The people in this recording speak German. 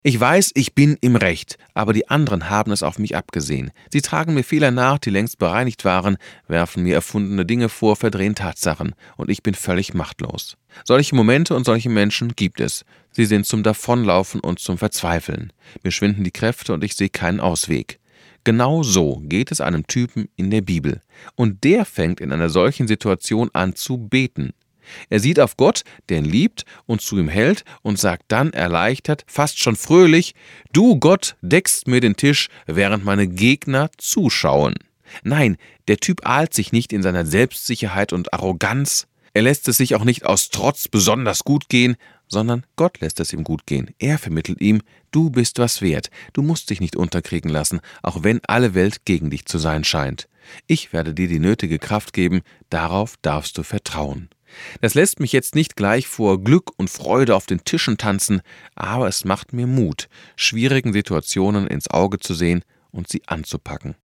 Ich weiß, ich bin im Recht, aber die anderen haben es auf mich abgesehen. Sie tragen mir Fehler nach, die längst bereinigt waren, werfen mir erfundene Dinge vor, verdrehen Tatsachen, und ich bin völlig machtlos. Solche Momente und solche Menschen gibt es. Sie sind zum Davonlaufen und zum Verzweifeln. Mir schwinden die Kräfte und ich sehe keinen Ausweg. Genau so geht es einem Typen in der Bibel. Und der fängt in einer solchen Situation an zu beten. Er sieht auf Gott, der ihn liebt und zu ihm hält, und sagt dann erleichtert, fast schon fröhlich: Du Gott deckst mir den Tisch, während meine Gegner zuschauen. Nein, der Typ ahlt sich nicht in seiner Selbstsicherheit und Arroganz. Er lässt es sich auch nicht aus Trotz besonders gut gehen, sondern Gott lässt es ihm gut gehen. Er vermittelt ihm: Du bist was wert, du musst dich nicht unterkriegen lassen, auch wenn alle Welt gegen dich zu sein scheint. Ich werde dir die nötige Kraft geben, darauf darfst du vertrauen. Das lässt mich jetzt nicht gleich vor Glück und Freude auf den Tischen tanzen, aber es macht mir Mut, schwierigen Situationen ins Auge zu sehen und sie anzupacken.